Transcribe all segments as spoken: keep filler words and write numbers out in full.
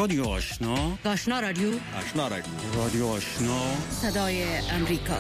رادیو آشنا، آشنا رادیو، آشنا رادیو، رادیو آشنا، صدای امریکا.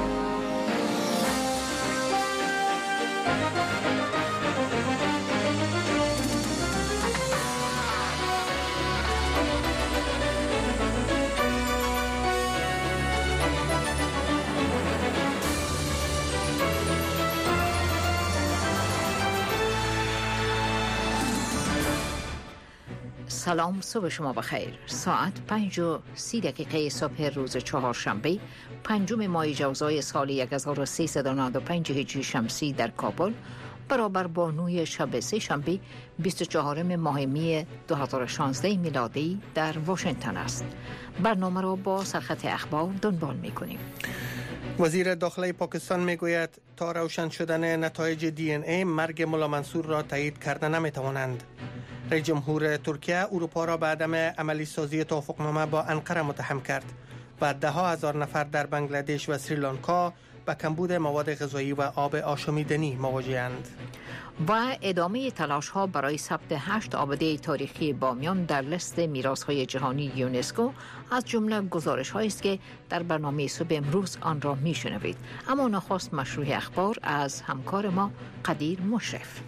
سلام، صبح شما بخیر. ساعت پنج و سی دقیقه صبح روز چهارشنبه پنجم ماه جوزای سال یک هزار و سیصد و نود و پنج هجری شمسی در کابل برابر با نوی شب سه شنبه بیست و چهارم ماه می دو هزار و شانزده میلادی در واشنگتن است. برنامه را با سرخط اخبار دنبال می‌کنیم. وزیر داخلی پاکستان میگوید تا روشن شدن نتایج دی ان ای مرگ ملا منصور را تایید کرده نمیتوانند. رئیس جمهور ترکیه اروپا را به عدم عملی سازی توافقنامه با انقره متهم کرد و ده ها هزار نفر در بنگلادش و سریلانکا با کمبود مواد غذایی و آب آشامیدنی مواجه‌اند. و ادامه تلاش ها برای ثبت هشت آباده تاریخی بامیان در لیست میراث های جهانی یونسکو از جمله گزارش هایی است که در برنامه صبح امروز آن را میشنوید. اما نخست مشروع اخبار از همکار ما قدیر مشرف.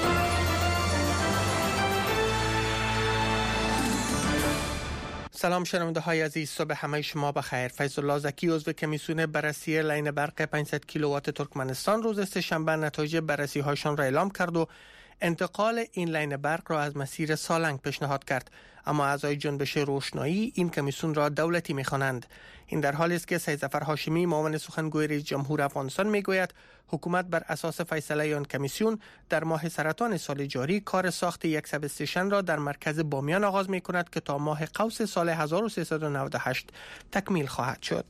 سلام شنونده های عزیز، صبح همه شما بخیر. فیض الله زکی عضو کمیسیون بررسی لاین برق پانصد کیلووات ترکمنستان روز سه‌شنبه نتایج بررسی هایشان را اعلام کرد و انتقال این لاین برق را از مسیر سالنگ پیشنهاد کرد، اما اعضای جنبش روشنایی این کمیسیون را دولتی می‌خوانند. این در حالی است که سید ظفر هاشمی معاون سخنگوی رئیس جمهور افغانستان میگوید حکومت بر اساس فیصله آن کمیسیون در ماه سرطان سال جاری کار ساخت یک سب استیشن را در مرکز بامیان آغاز می‌کند که تا ماه قوس سال هزار و سیصد و نود و هشت تکمیل خواهد شد.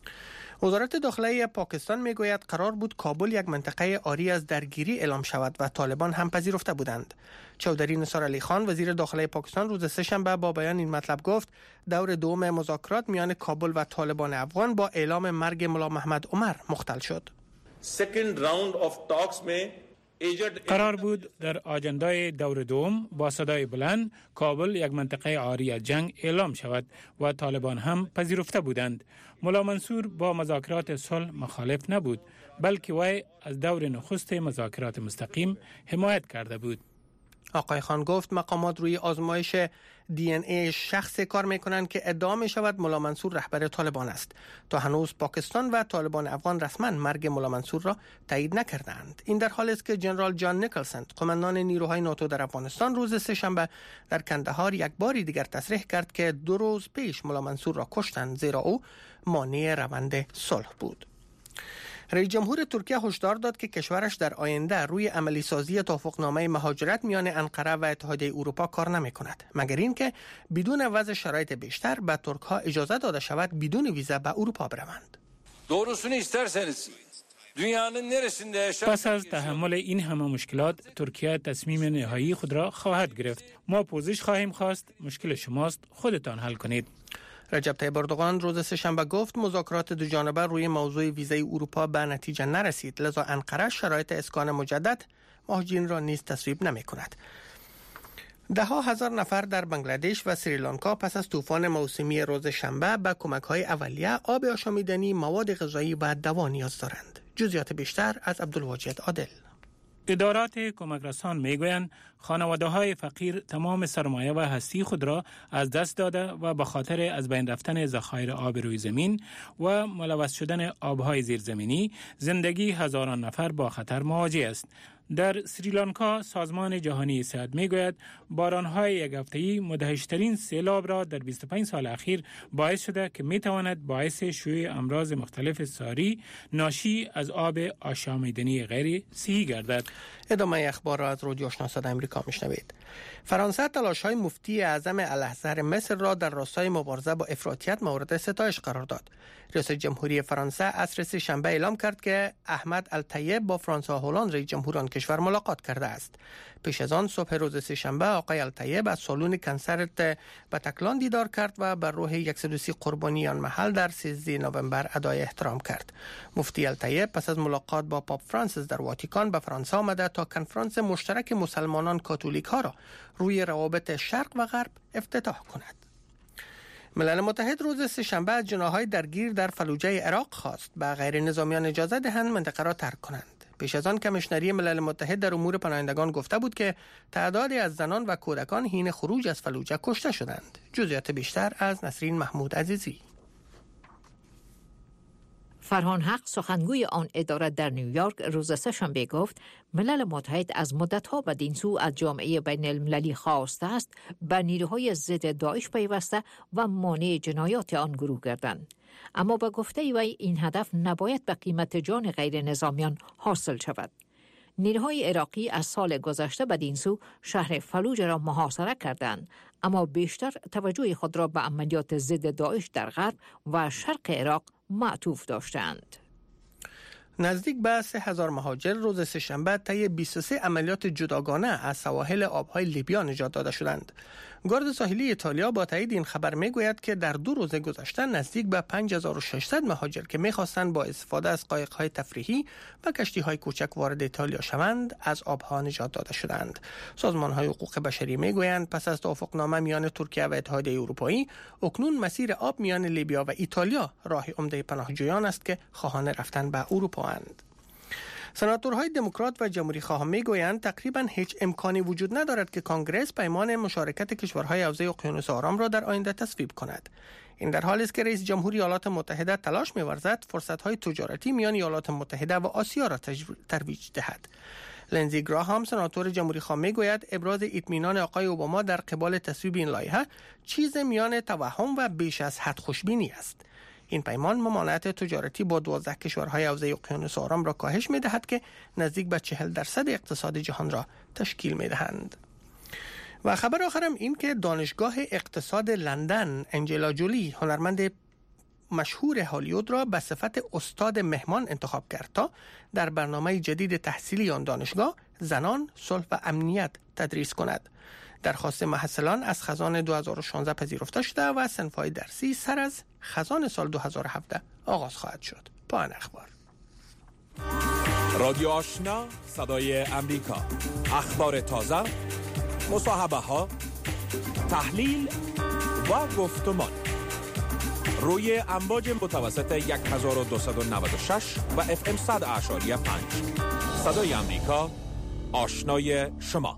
وزارت داخلی پاکستان میگوید قرار بود کابل یک منطقه عاری از درگیری اعلام شود و طالبان هم پذیرفته بودند. چودری نثار علی خان وزیر داخلی پاکستان روز سه‌شنبه با بیان این مطلب گفت دور دوم مذاکرات میان کابل و طالبان افغان با اعلام مرگ ملا محمد عمر مختل شد. Second round of talks में قرار بود در آجندای دور دوم با صدای بلند کابل یک منطقه عاری از جنگ اعلام شود و طالبان هم پذیرفته بودند. ملا منصور با مذاکرات صلح مخالف نبود، بلکه وی از دور نخست مذاکرات مستقیم حمایت کرده بود. آقای خان گفت مقامات روی آزمایش دی ان ای شخص کار میکنند که ادعا می شود ملا منصور رهبر طالبان است. تا هنوز پاکستان و طالبان افغان رسما مرگ ملا منصور را تایید نکردند. این در حالی است که جنرال جان نیکلسن قماندان نیروهای ناتو در افغانستان روز سه‌شنبه در کندهار یک بار دیگر تصریح کرد که دو روز پیش ملا منصور را کشتند زیرا او مانع روند صلح بود. رئیس جمهور ترکیه هشدار داد که کشورش در آینده روی عملی سازی توافقنامه مهاجرت میان انقره و اتحادیه اروپا کار نمی کند، مگر اینکه بدون وضع شرایط بیشتر به ترک ها اجازه داده شود بدون ویزا به اروپا بروند. doğrusunu isterseniz dünyanın neresinde yaşar پس از تحمل این همه مشکلات ترکیه تصمیم نهایی خود را خواهد گرفت. ما پوزش خواهیم خواست، مشکل شماست، خودتان حل کنید. رجب طیب اردوغان روز سه‌شنبه گفت مذاکرات دو جانبه روی موضوع ویزای اروپا به نتیجه نرسید، لذا انقره شرایط اسکان مجدد مهاجرین را نیز تصویب نمی کند. ده ها هزار نفر در بنگلادش و سریلانکا پس از طوفان موسمی روز شنبه به کمک‌های اولیه، آب آشامیدنی، مواد غذایی و دوا نیاز دارند. جزئیات بیشتر از عبدالواجد عادل. ادارات کمک رسان میگویند خانواده‌های فقیر تمام سرمایه و هستی خود را از دست داده و به خاطر از بین رفتن ذخایر آب روی زمین و ملوث شدن آب‌های زیرزمینی زندگی هزاران نفر با خطر مواجه است. در سریلانکا سازمان جهانی صحت میگوید باران‌های یک هفته‌ای مدهش‌ترین سیلاب را در بیست و پنج سال اخیر باعث شده که میتواند باعث شیوع امراض مختلف ساری ناشی از آب آشامیدنی غیر صحی گردد. ادامه اخبار را از رادیو آشنا صدای امریکا میشنوید. فرانسه تلاش‌های مفتی اعظم الازهر مصر را در راستای مبارزه با افراطیت مورد ستایش قرار داد. رئیس جمهوری فرانسه عصر سه‌شنبه اعلام کرد که احمد الطیب با فرانسوا هولند رئیس جمهور آن کشور ملاقات کرده است. پیش از آن صبح روز سه‌شنبه آقای الطیب از سالن کنسرت باتاکلان دیدار کرد و بر روح صد و سی قربانی آن محل در سیزدهم نوامبر ادای احترام کرد. مفتی الطیب پس از ملاقات با پاپ فرانسیس در واتیکان به فرانسه آمده تا کنفرانس مشترک مسلمانان کاتولیک ها را روی روابط شرق و غرب افتتاح کند. ملل متحد روز سه‌شنبه از جناح‌های درگیر در فلوجه عراق خواست به غیر نظامیان اجازه دهند منطقه را ترک کنند. پیش از آن کمیشنری ملل متحد در امور پناهندگان گفته بود که تعدادی از زنان و کودکان حین خروج از فلوجه کشته شدند. جزئیات بیشتر از نسرین محمود عزیزی. فرهان حق سخنگوی آن اداره در نیویورک روز سه‌شنبه گفت ملل متحد از مدت‌ها بدین سو از جامعه بین المللی خواسته است به نیروهای ضد داعش پیوسته و مانع جنایات آن گروه گردند. اما با گفته وی این هدف نباید به قیمت جان غیر نظامیان حاصل شود. نیروهای عراقی از سال گذشته بدین سو شهر فلوجه را محاصره کردند، اما بیشتر توجه خود را به عملیات ضد داعش در غرب و شرق عراق معطوف داشتند. نزدیک به سه هزار مهاجر روز سه‌شنبه طی بیست و سه عملیات جداگانه از سواحل آبهای لیبیا نجات داده شدند. گارد ساحلی ایتالیا با تایید این خبر میگوید که در دو روز گذشته نزدیک به پنج هزار و ششصد مهاجر که میخواستند با استفاده از قایق‌های تفریحی و کشتی‌های کوچک وارد ایتالیا شوند از آبها نجات داده شدند. سازمان‌های حقوق بشری میگویند پس از توافقنامه میان ترکیه و اتحادیه اروپایی اکنون مسیر آب میان لیبیا و ایتالیا راه عمده پناهجویان است که خواهان رفتن به اروپا اند. سناتورهای دموکرات و جمهوری خواها میگویند تقریبا هیچ امکانی وجود ندارد که کنگره پیمان مشارکت کشورهای حوزه اقیانوس آرام را در آینده تصویب کند. این در حالی است که رئیس جمهور ایالات متحده تلاش می‌ورزد فرصت‌های تجارتی میان ایالات متحده و آسیا را ترویج دهد. لنزی گراهام سناتور جمهوری خواه میگوید ابراز اطمینان آقای اوباما در قبال تصویب این لایحه چیز میان توهم و بیش از حد خوشبینی است. این پیمان ممانعت تجارتی با دوازده کشورهای حوزه اقیانوس آرام را کاهش می‌دهد که نزدیک به چهل درصد اقتصاد جهان را تشکیل می‌دهند. و خبر آخرم این که دانشگاه اقتصاد لندن انجلا جولی هنرمند مشهور هالیوود را به صفت استاد مهمان انتخاب کرد تا در برنامه جدید تحصیلی آن دانشگاه زنان، صلح و امنیت تدریس کند. درخواست محصلان از خزان دو هزار و شانزده پذیرفته شده و صنف‌های درسی سر از خزان سال دو هزار و هفده آغاز خواهد شد. پایان اخبار. رادیو آشنا، صدای امریکا. اخبار تازه، مصاحبه ها، تحلیل و گفتمان روی امواج متوسط یک هزار و دویست و نود و شش و اف ام صد اعشاری پنج. صدای امریکا، آشنای شما.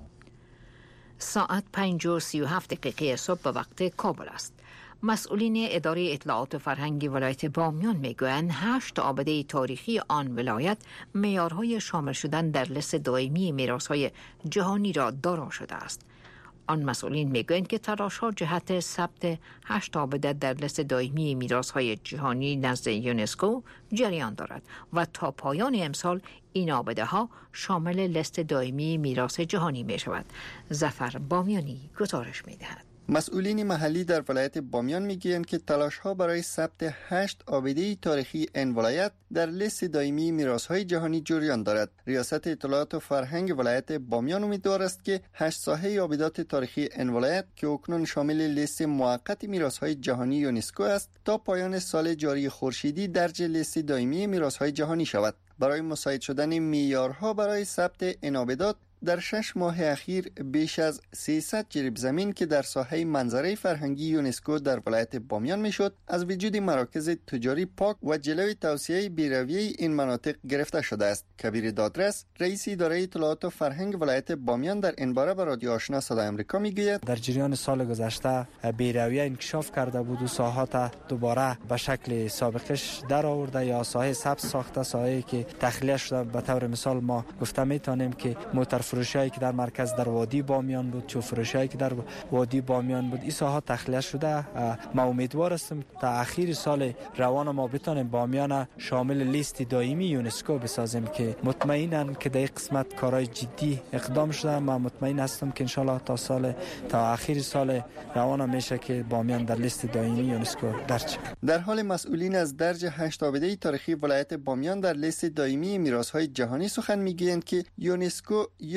ساعت پنج و سی و هفت دقیقه صبح به وقت کابل است. مسئولین اداره اطلاعات و فرهنگی ولایت بامیان میگویند هشت آبده تاریخی آن ولایت معیارهای شامل شدن در لیست دائمی میراث‌های جهانی را دارا شده است. آن مسئولین میگویند که تلاش‌ها جهت ثبت هشت آبده در لیست دائمی میراث‌های جهانی نزد یونسکو جریان دارد و تا پایان امسال این آبده ها شامل لیست دائمی میراث جهانی می شود. ظفر بامیانی گزارش می دهد. مسئولین محلی در ولایت بامیان میگویند که تلاش‌ها برای ثبت هشت آبده تاریخی این ولایت در لیست دائمی میراث‌های جهانی جریان دارد. ریاست اطلاعات و فرهنگ ولایت بامیان امیدوار است که هشت ساحه آبدات تاریخی این ولایت که اکنون شامل لیست موقت میراث‌های جهانی یونسکو است تا پایان سال جاری خورشیدی درج لیست دائمی میراث‌های جهانی شود. برای مساعد شدن معیارها برای ثبت این آبدات در شش ماه اخیر بیش از سیصد جریب زمین که در ساحه منظره فرهنگی یونسکو در ولایت بامیان میشد از وجود مراکز تجاری پاک و جلوی توسعه بی‌رویه این مناطق گرفته شده است. کبیر دادرس رئیس اداره اطلاعات و فرهنگ ولایت بامیان در این باره به رادیو آشنا صدای آمریکا میگوید در جریان سال گذشته بی‌رویه انکشاف کرده بود و ساحات دوباره به شکل سابقش در آورده یا ساحه سبز ساخته، ساحه‌ای که تخلیه شده. به طور مثال ما گفته میتونیم که موتر فروشایی که در مرکز در وادی بامیان بود، چو فروشایی که در وادی بامیان بود، این ساحه تخلیه شده. ما امیدوار هستیم تا اخیر سال روان ما بتونیم بامیان شامل لیست دائمی یونسکو بسازیم که مطمئنم که در این قسمت کارهای جدی اقدام شده. ما مطمئن هستم که انشالله تا سال تا اخیر سال روان میشه که بامیان در لیست دائمی یونسکو درج. در حال مسئولین از درج هشت آبده تاریخی ولایت بامیان در لیست دائمی میراث‌های جهانی سخن میگویند که یونسکو یا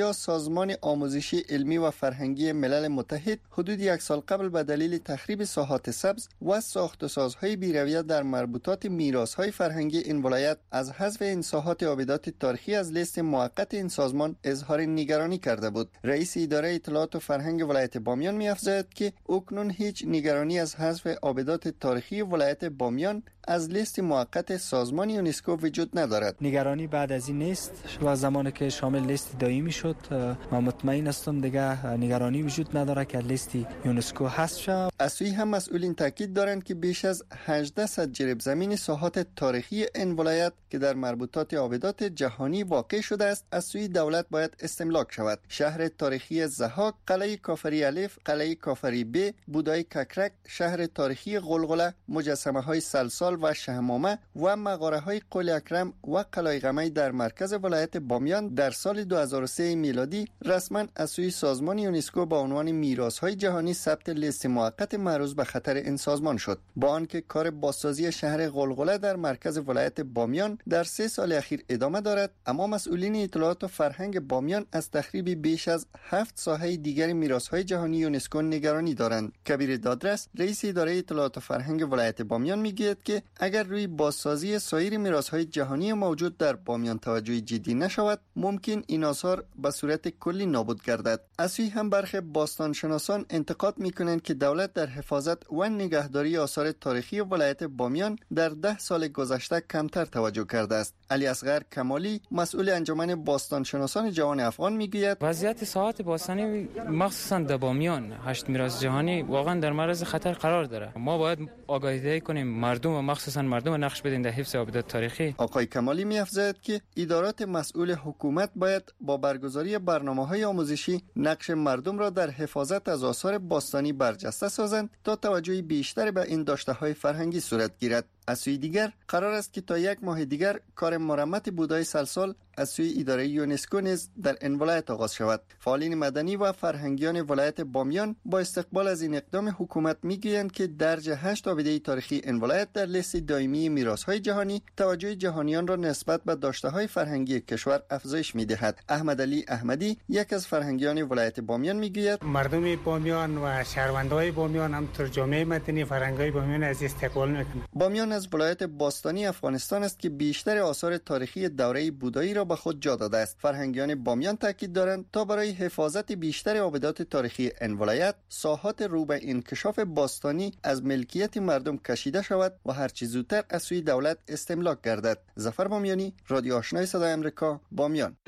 یا سازمان آموزشی علمی و فرهنگی ملل متحد حدود یک سال قبل به دلیل تخریب ساحات سبز و ساخت و سازهای بی‌رویه در مربوطات میراث‌های فرهنگی این ولایت از حذف این ساحات آبدات تاریخی از لیست موقت این سازمان اظهار نگرانی کرده بود. رئیس اداره اطلاعات و فرهنگ ولایت بامیان می‌افزاید که اکنون هیچ نگرانی از حذف آبدات تاریخی ولایت بامیان از لیست موقت سازمان یونسکو وجود ندارد. نگرانی بعد از این نیست و زمانی که شامل لیست دائمی شد من مطمئن هستم دیگه نگرانی وجود نداره که لیست یونسکو حذف شود. از سوی هم مسئولین تاکید دارند که بیش از هجده جریب زمین ساحات تاریخی این ولایت که در مربوطات آبدات جهانی واقع شده است از سوی دولت باید استملاک شود. شهر تاریخی ضحاک، قلعه کافری الف، قلعه کافری ب، بودای ککرک، شهر تاریخی غلغله، مجسمه های سلسال و شهمامه و مغاره های قل اکرم و قلعه قمه در مرکز ولایت بامیان در سال دو هزار و سه میلادی رسما از سوی سازمان یونسکو با عنوان میراث های جهانی ثبت لیست موقت معرض به خطر این سازمان شد. با آنکه کار بازسازی شهر غلغله در مرکز ولایت بامیان در سه سال اخیر ادامه دارد، اما مسئولین اطلاعات و فرهنگ بامیان از تخریب بیش از هفت ساحه دیگر میراث های جهانی یونسکو نگرانی دارند. کبیر دادرس، رئیس اداره اطلاعات و فرهنگ ولایت بامیان میگوید که اگر روی بازسازی سایر میراث‌های جهانی موجود در بامیان توجه جدی نشود، ممکن این آثار به صورت کلی نابود گردد. از سوی هم برخی باستانشناسان انتقاد میکنند که دولت در حفاظت و نگهداری آثار تاریخی ولایت بامیان در ده سال گذشته کمتر توجه کرده است. علی اصغر کمالی، مسئول انجمن باستانشناسان جوان افغان میگوید وضعیت ساحات باستانی مخصوصا در بامیان هشت میراث جهانی واقعا در معرض خطر قرار داره. ما باید آگاهی دهی کنیم مردم و مخصوصا مردم نقش بدین در حفظ آبدات تاریخی. آقای کمالی می‌افزاید که ادارات مسئول حکومت باید با برگزاری برنامه‌های آموزشی نقش مردم را در حفاظت از آثار باستانی برجسته سازند تا توجه بیشتری به این داشته‌های فرهنگی صورت گیرد. از سوی دیگر قرار است که تا یک ماه دیگر کار مرمت بودای سلسال از سوی اداره یونسکو نیز در این ولایت آغاز شود. فعالین مدنی و فرهنگیان ولایت بامیان با استقبال از این اقدام حکومت میگویند که درج هشت آبده تاریخی این ولایت در لیست دائمی میراث‌های جهانی توجه جهانیان را نسبت به داشته‌های فرهنگی کشور افزایش می‌دهد. احمد علی احمدی، یک از فرهنگیان ولایت بامیان میگوید مردم بامیان و شهروندان بامیان هم ترجمه مدنی فرهنگی بامیان از استقبال می‌کنند. بامیان از ولایت باستانی افغانستان است که بیشتر آثار تاریخی دوره بودایی را به خود جا داده است. فرهنگیان بامیان تاکید دارند تا برای حفاظت بیشتر آبدات تاریخی این ولایت ساحات رو به انکشاف باستانی از ملکیت مردم کشیده شود و هر چه زودتر از سوی دولت استملاک گردد. ظفر بامیانی، رادیو آشنای صدای آمریکا، بامیان.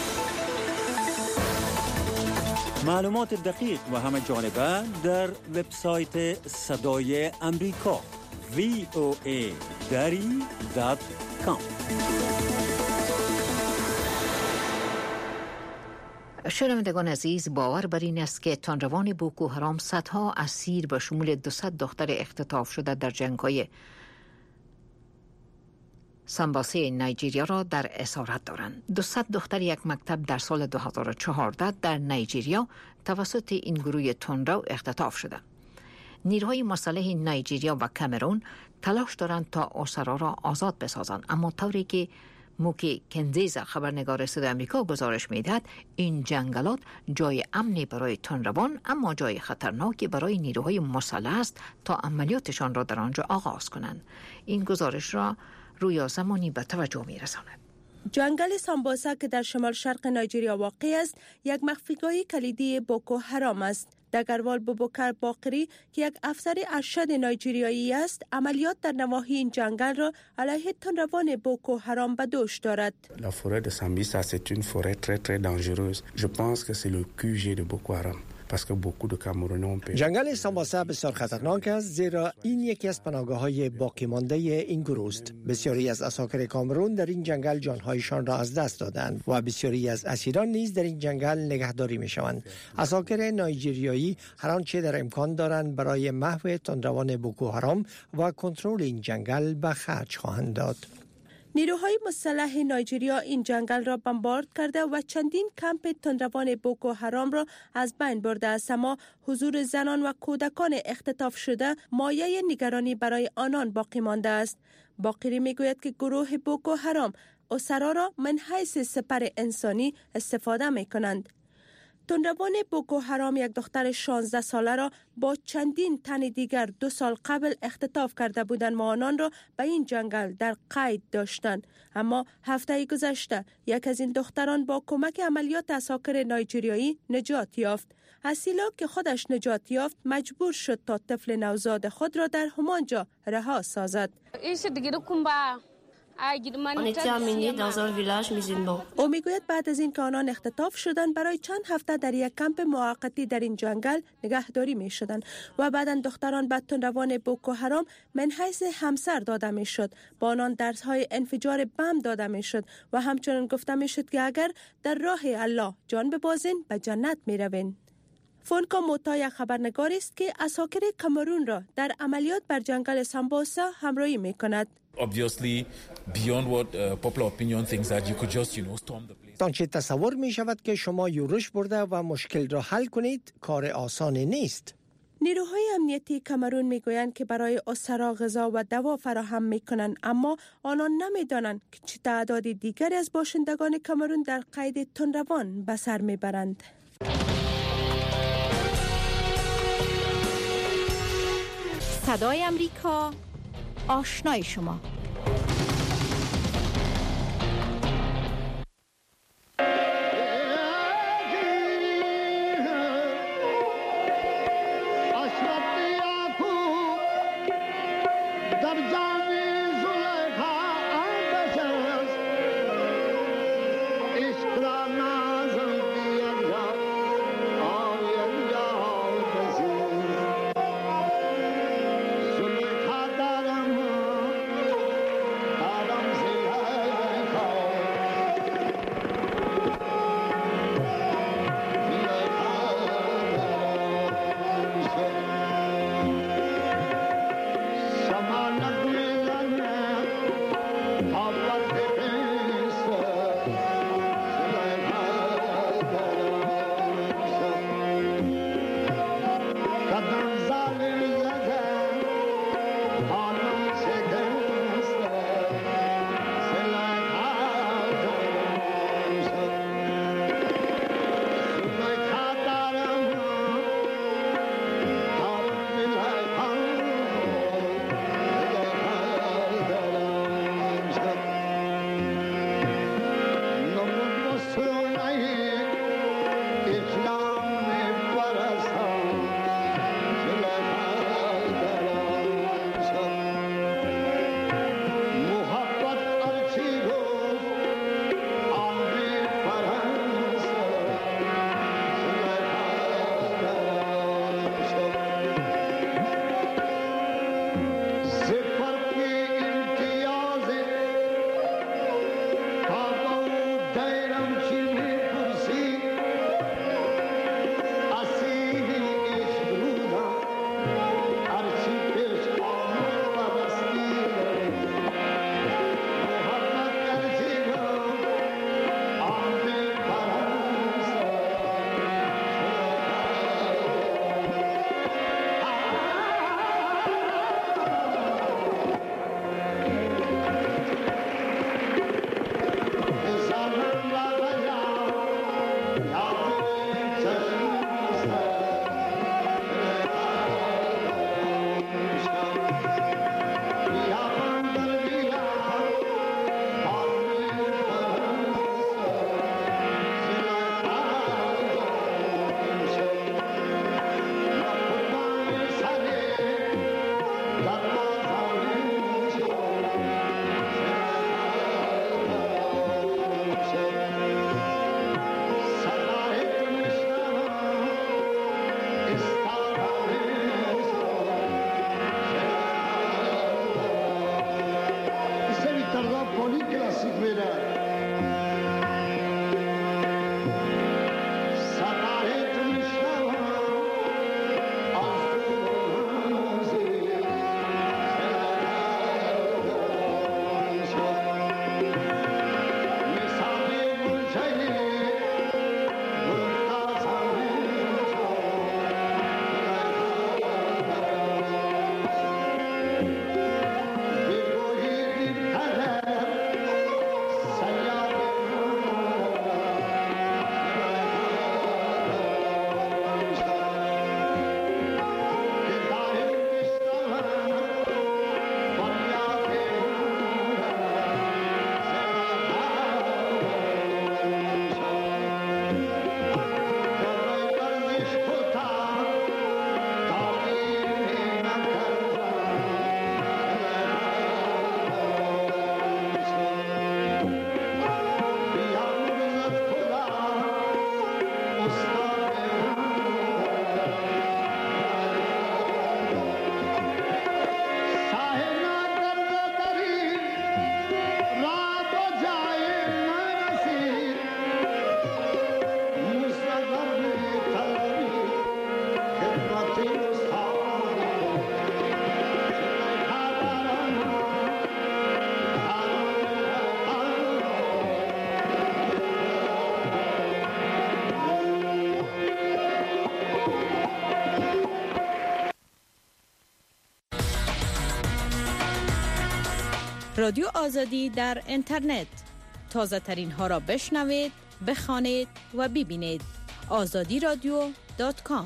معلومات دقیق و همه جانبه در وبسایت صدای آمریکا وی او ای دری دات کام. شنوندگان عزیز، باور بر این است که تندروان بوکو حرام صدها اسیر به شمول دویست دختر اختطاف شده در جنگ‌های سمباسه نیجریه را در اسارت دارند. دویست دختر یک مکتب در سال دو هزار و چهارده در نیجریه توسط این گروه تندرو اختطاف شده. نیروهای مسلح نیجریه و کامرون تلاش دارند تا اسرا را آزاد بسازند، اما طوری که موکی کنزیزا خبرنگار صدای آمریکا گزارش میدهد این جنگلات جای امنی برای تندروان اما جای خطرناکی برای نیروهای مسلح است تا عملیاتشان را در آنجا آغاز کنند. این گزارش را رویا زمانی به توجه میرساند. جنگل سامباسا که در شمال شرق نیجریه واقع است یک مخفیگاه کلیدی بوکو حرام است. دگروال بوبکر باقری که یک افسر ارشد نایجریایی است عملیات در نواحی این جنگل را علیه تندروان بوکو حرام به دوش دارد. La forêt de Sambisa c'est une forêt très très dangereuse. Je pense que c'est le کیو جی de Boko Haram. جنگل سامباسا بسیار خطرناک است زیرا این یکی از پناهگاه‌های باقی مانده این گروه است. بسیاری از اساکر کامرون در این جنگل جانهایشان را از دست دادند و بسیاری از اسیران نیز در این جنگل نگهداری می‌شوند. اساکر نایجریایی هر آنچه در امکان دارند برای محو تندروان بوکو حرام و کنترل این جنگل به خرج خواهند داد. نیروهای مسلح نایجریا این جنگل را بمبارد کرده و چندین کمپ تندروان بوکو حرام را از بین برده است، اما حضور زنان و کودکان اختطاف شده مایه نگرانی برای آنان باقی مانده است. باقری میگوید که گروه بوکو حرام اسرا را من حیث سپر انسانی استفاده می کنند. تندروان بوکو حرام یک دختر شانزده ساله را با چندین تن دیگر دو سال قبل اختطاف کرده بودند و آنان را به این جنگل در قید داشتند. اما هفته گذشته یک از این دختران با کمک عملیات عساکر نایجریایی نجات یافت. اسیلا که خودش نجات یافت مجبور شد تا طفل نوزاد خود را در همانجا رها سازد. او میگوید بعد از این که آنان اختطاف شدند برای چند هفته در یک کمپ موقتی در این جنگل نگهداری می شدند و بعدا دختران به تندروان بوکو حرام من حیث همسر داده می شد. با آنان درس های انفجار بم داده می شد و همچنان گفته می شد که اگر در راه الله جان ببازین به جنت می روین. فونکا موتا یک خبرنگاری است که عساکر کامرون را در عملیات بر جنگل سامبوسا همراهی می کند. Obviously, beyond what uh, popular opinion thinks that you could just, you know, storm the place. آنچه تصور می شود که شما یورش برده و مشکل را حل کنید کار آسانی نیست. نیروهای امنیتی کامرون می گویند که برای اسرا غذا و دوا فراهم می کنند، اما آنان نمی دانند که چه تعداد دیگری از باشندگان کامرون در قید تندروان به سر می برند. صدای امریکا، آشنای شما. رادیو آزادی در اینترنت. تازه ترین ها را بشنوید، بخوانید و ببینید. آزادی رادیو دات کام.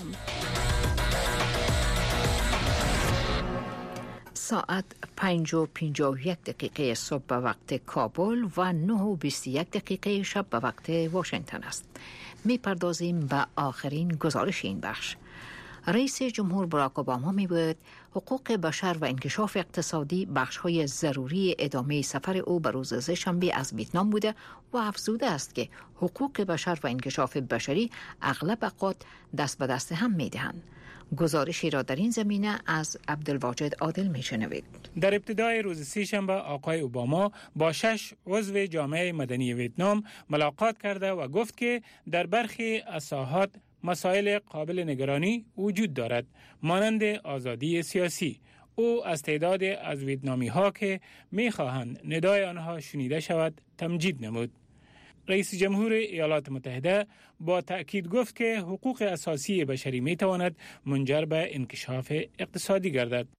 ساعت پنج و پنجاه و یک دقیقه صبح به وقت کابل و نه و بیست و یک دقیقه شب به وقت واشنگتن است. می پردازیم به آخرین گزارش این بخش. رئیس جمهور باراک اوباما می بود حقوق بشر و انکشاف اقتصادی بخش‌های ضروری ادامه سفر او به روز سه‌شنبه از ویتنام بوده و افزوده است که حقوق بشر و انکشاف بشری اغلب اوقات دست به دست هم می‌دهند. گزارشی را در این زمینه از عبدالواجد عادل میشنوید. در ابتدای روز سه‌شنبه آقای اوباما با شش عضو جامعه مدنی ویتنام ملاقات کرده و گفت که در برخی از ساحات مسائل قابل نگرانی وجود دارد، مانند آزادی سیاسی. او از تعداد از ویتنامی ها که می خواهند ندای آنها شنیده شود تمجید نمود. رئیس جمهور ایالات متحده با تأکید گفت که حقوق اساسی بشری می تواند منجر به انکشاف اقتصادی گردد.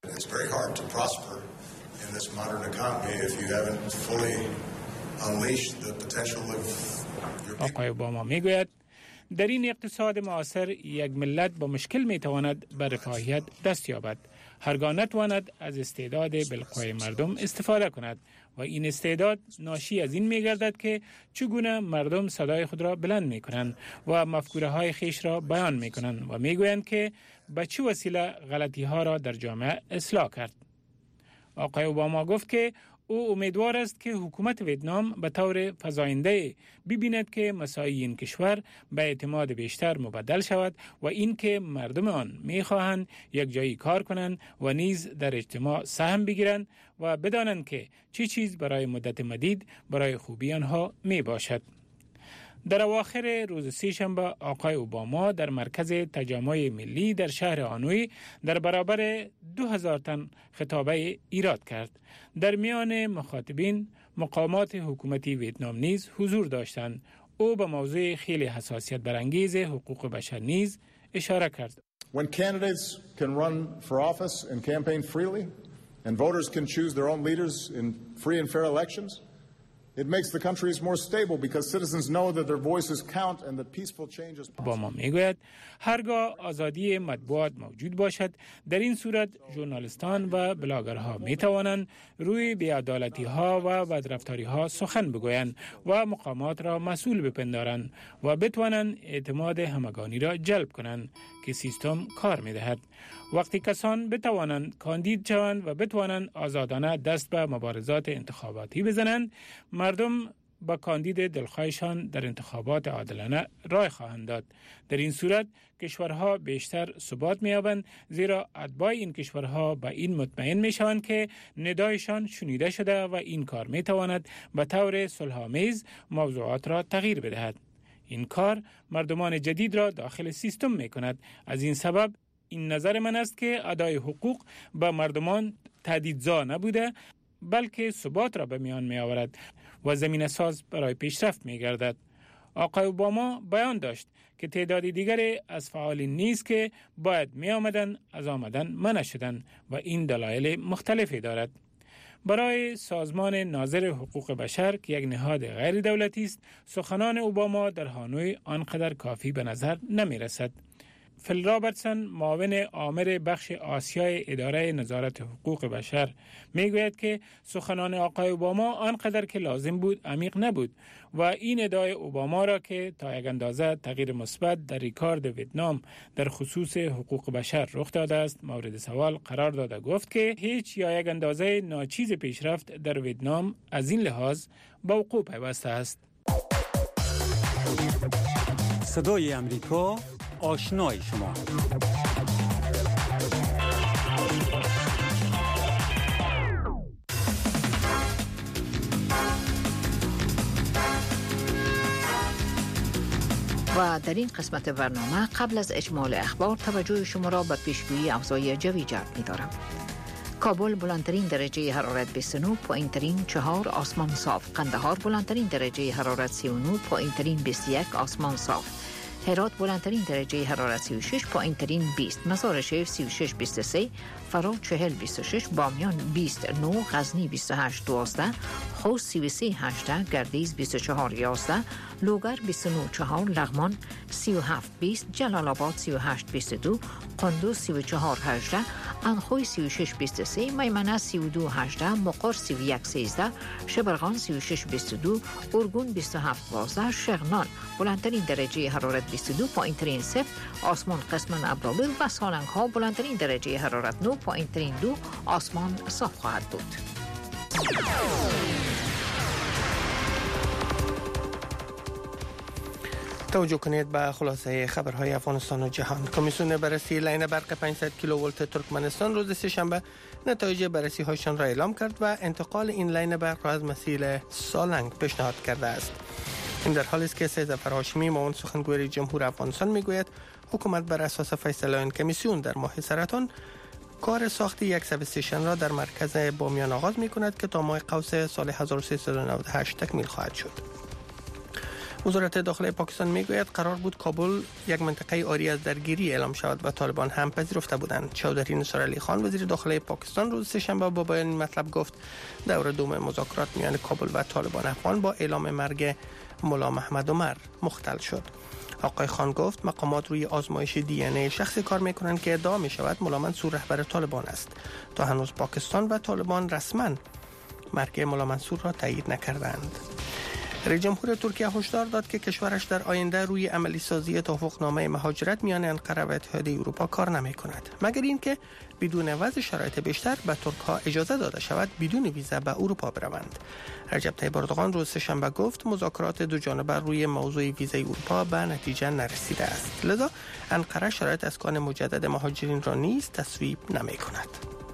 آقای اوباما می گوید در این اقتصاد معاصر یک ملت با مشکل می تواند به رفاهیت دست یابد هرگاه نتواند از استعداد بالقوه مردم استفاده کند و این استعداد ناشی از این می گردد که چگونه مردم صدای خود را بلند می کنند و مفکوره های خیش را بیان می کنند و می گویند که به چه وسیله غلطی ها را در جامعه اصلاح کرد. آقای اوباما گفت که او امیدوار است که حکومت ویتنام به طور فزاینده ببیند که مسائل این کشور به اعتماد بیشتر مبدل شود و این که مردم آن می‌خواهند یک جایی کار کنند و نیز در اجتماع سهم بگیرند و بدانند که چه چیز برای مدت مدید برای خوبی آنها می باشد. در اواخر روز سه‌شنبه آقای اوباما در مرکز تجمع ملی در شهر هانوی در برابر دو هزار تن خطابه ایراد کرد. در میان مخاطبین مقامات حکومتی ویتنام نیز حضور داشتند. او به موضوع خیلی حساسیت برانگیز حقوق بشر نیز اشاره کرد. When candidates can run for office and campaign freely and voters can choose their own leaders in free and fair elections, it makes the countries more stable because citizens know that their voices count and that peaceful change is possible. اوباما میگوید هرگاه آزادی مطبوعات موجود باشد در این صورت ژورنالیستان و بلاگرها می توانند روی بی‌عدالتی ها و بدرفتاری ها سخن بگویند و مقامات را مسئول بپندارند و بتوانند اعتماد همگانی را جلب کنند که سیستم کار می دهد. وقتی کسان بتوانند کاندید شوند و بتوانند آزادانه دست به مبارزات انتخاباتی بزنند، مردم با کاندید دلخواهشان در انتخابات عادلانه رای خواهند داد. در این صورت کشورها بیشتر ثبات می‌یابند، زیرا اتباع این کشورها به این مطمئن می‌شوند که ندایشان شنیده شده و این کار می‌تواند به طور صلح‌آمیز موضوعات را تغییر بدهد. این کار مردمان جدید را داخل سیستم می‌کند. از این سبب این نظر من است که ادای حقوق به مردمان تهدیدزا نبوده بلکه ثبات را به میان می آورد و زمینه ساز برای پیشرفت می گردد. آقای اوباما بیان داشت که تعداد دیگری از فعالین نیست که باید می آمدن از آمدن منع شدن و این دلایل مختلفی دارد. برای سازمان ناظر حقوق بشر که یک نهاد غیر دولتی است، سخنان اوباما در هانوی آنقدر کافی به نظر نمی رسد. فیل رابرتسون معاون آمر بخش آسیای اداره نظارت حقوق بشر میگوید که سخنان آقای اوباما آنقدر که لازم بود عمیق نبود و این ادعای اوباما را که تا یک اندازه تغییر مثبت در ریکارد ویتنام در خصوص حقوق بشر رخ داده است مورد سوال قرار داده. گفت که هیچ یا یک اندازه ناچیز پیشرفت در ویتنام از این لحاظ به وقوع پیوسته است. صدای امریکا، آشنای شما. و در این قسمت برنامه قبل از اجمال اخبار توجه شما را به پیشگویی اوضاع جوی جلب می‌دارم. کابل بلندترین درجه حرارت بیست و نه، پایینترین چهار، آسمان صاف. قندهار بلندترین درجه حرارت سی و نه، پایینترین بیست و یک، آسمان صاف. هرات بلندترین درجه حرارت سی و شش، پایینترین بیست، مزار شریف سی و شش بیست و سه، فرا چهل بیست و شش، بامیان بیست و نه، غزنی بیست و هشت دوازده، خوست سی و سه هجده، گردیز بیست و چهار یازده، لوگر بیست و نه چهار، لغمان سی و هفت بیست، جلال آباد سی و هشت بیست و دو، قندوز سی و چهار هجده، انخوی سی و شش بیست و سه، میمنه سی و دو هجده، مقر سی و یک سیزده، شبرغان سی و شش بیست و دو، ارگون بیست و هفت دوازده، شغنان بلندترین درجه حرارت بیست و دو، پایینترین صفر، آسمان قسما ابرآلود و سالنگ ها بلندترین درجه حرارت نه، پایینترین دو، آسمان صاف خواهد بود. توجه کنید به خلاصه خبرهای افغانستان و جهان. کمیسیون بررسی لاین برق پانصد کیلوولت ترکمنستان روز سه‌شنبه نتایج بررسی هایشان را اعلام کرد و انتقال این لاین برق را از مسیر سالنگ پیشنهاد کرده است. این در حالی است که سید ظفر هاشمی معاون سخنگوی جمهور افغانستان میگوید حکومت بر اساس فیصله این کمیسیون در ماه سرطان کار ساخت یک سب استیشن را در مرکز بامیان آغاز می کند که تا ماه قوس سال هزار و سیصد و نود و هشت تکمیل خواهد شد. وزارت داخلی پاکستان میگوید قرار بود کابل یک منطقه عاری از درگیری اعلام شود و طالبان هم پذیرفته بودند. چودری نصر علی خان وزیر داخلی پاکستان روز سه‌شنبه با بیان این مطلب گفت دور دوم مذاکرات میان کابل و طالبان افغان با اعلام مرگ ملا محمد عمر مختل شد. آقای خان گفت مقامات روی آزمایش دی ان ای شخصی کار میکنند که ادعا می شود ملا منصور رهبر طالبان است. تا هنوز پاکستان و طالبان رسما مرگ ملا منصور را تایید نکردند. رئیس جمهور ترکیه هشدار داد که کشورش در آینده روی عملی سازی توافقنامه مهاجرت میان انقره و اتحادیه اروپا کار نمی کند، مگر اینکه بدون وضع شرایط بیشتر به ترک ها اجازه داده شود بدون ویزا به اروپا بروند. رجب طیب اردوغان روز سه‌شنبه گفت مذاکرات دو جانبه روی موضوع ویزای اروپا به نتیجه نرسیده است، لذا انقره شرایط اسکان مجدد مهاجرین را نیز تصویب نمی کند.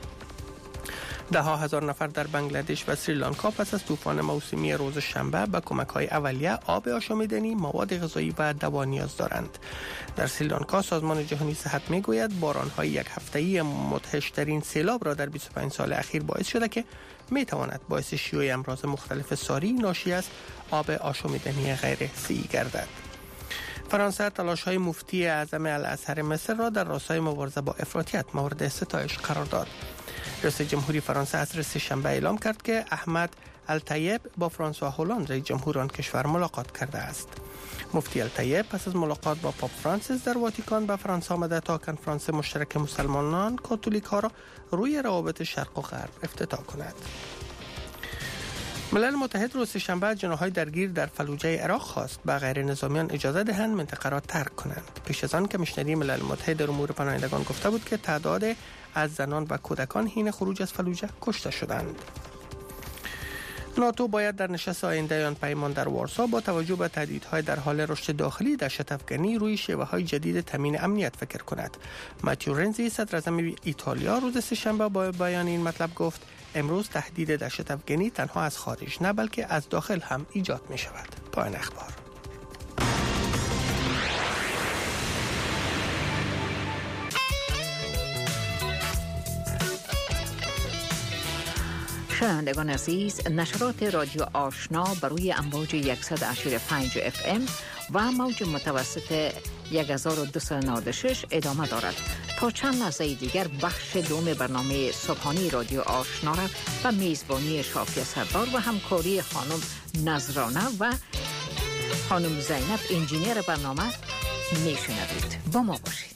ده ها هزار نفر در بنگلادش و سریلانکا پس از طوفان موسمی روز شنبه به کمک‌های اولیه، آب آشامیدنی، مواد غذایی و دوا نیاز دارند. در سریلانکا سازمان جهانی صحت میگوید باران‌های یک هفته‌ای مدهش‌ترین سیلاب را در بیست و پنج سال اخیر باعث شده که میتواند باعث شیوع امراض مختلف ساری ناشی از آب آشامیدنی غیر صحی گردد. فرانسه تلاش‌های مفتی اعظم الازهر مصر را در راستای مبارزه با افراطیت مورد ستایش قرار داد. رئیس جمهوری فرانسه عصر سه‌شنبه اعلام کرد که احمد الطیب با فرانسوا هولند رئیس جمهور آن کشور ملاقات کرده است. مفتی الطیب پس از ملاقات با پاپ فرانسیس در واتیکان به فرانسه آمده تا کنفرانس مشترک مسلمانان کاتولیک ها را روی روابط شرق و غرب افتتاح کند. ملل متحد روز سه‌شنبه جناح‌های درگیر در فلوجه عراق خواست به غیر نظامیان اجازه دهند منطقه را ترک کنند. پیش از آن کمیشنری ملل متحد در امور پناهندگان گفته بود که تعداد از زنان و کودکان حین خروج از فلوجه کشته شدند. ناتو باید در نشست آینده آن پیمان در وارسا با توجه به تهدیدهای در حال رشد داخلی دهشت افکنی روی شیوه‌های جدید تامین امنیت فکر کند. ماتیو رنزی صدر اعظم ایتالیا روز سه‌شنبه با بیان این مطلب گفت امروز تهدید دهشت افکنی تنها از خارج نه بلکه از داخل هم ایجاد می شود. پایان اخبار. شنوندگان عزیز، نشرات رادیو آشنا بر روی امواج صد و هشت و پنج اف ام و موج متوسط هزار و دویست و نود و شش ادامه دارد. تا چند لحظه دیگر بخش دوم برنامه صبحانی رادیو آشنا را و میزبانی شافیه سردار و همکاری خانم نظرانه و خانم زینب انجینیر برنامه میشنوید. با ما باشید.